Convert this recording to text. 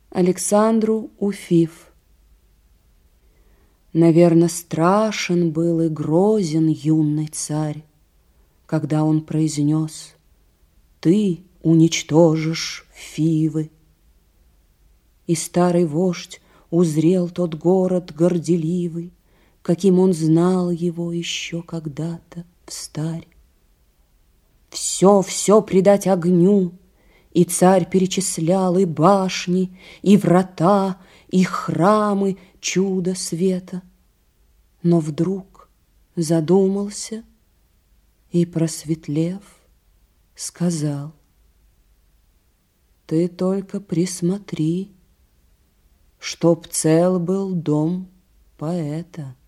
Александру Уфиф. Наверно, страшен был и грозен юный царь, когда он произнес: «Ты уничтожишь Фивы». И старый вождь узрел тот город горделивый, каким он знал его еще когда-то встарь. Все предать огню, и царь перечислял и башни, и врата, и храмы чуда света. Но вдруг задумался и, просветлев, сказал: «Ты только присмотри, чтоб цел был дом поэта».